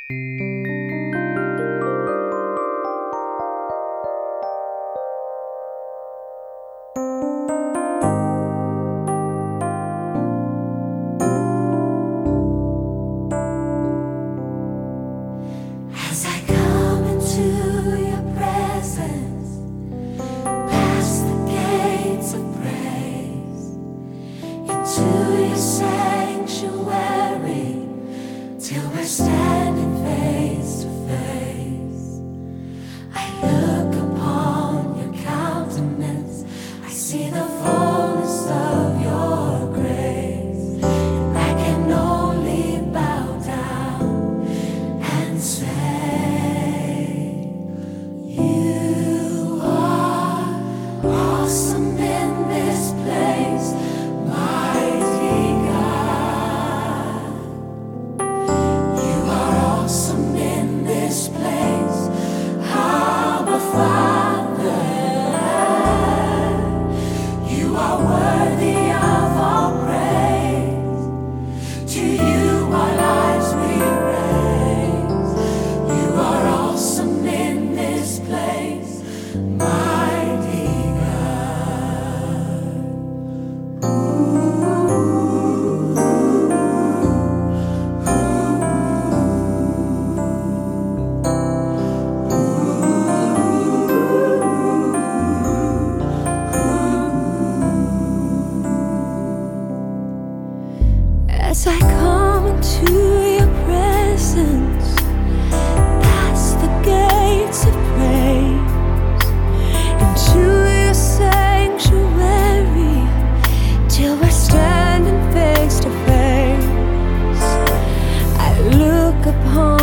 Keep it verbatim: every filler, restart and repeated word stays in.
As I come into your presence, past the gates of praise, into your sanctuary, till we're standing face to face. I look upon your countenance, I see the fullness of your grace, and I can only bow down and say, you are awesome in this place, mighty God. You are awesome in this place, Abba Father. You are worthy of all praise. To you our lives we raise. You are awesome in this place, mighty God. As I come into your presence, past the gates of praise, into your sanctuary, till we're standing face to face, I look upon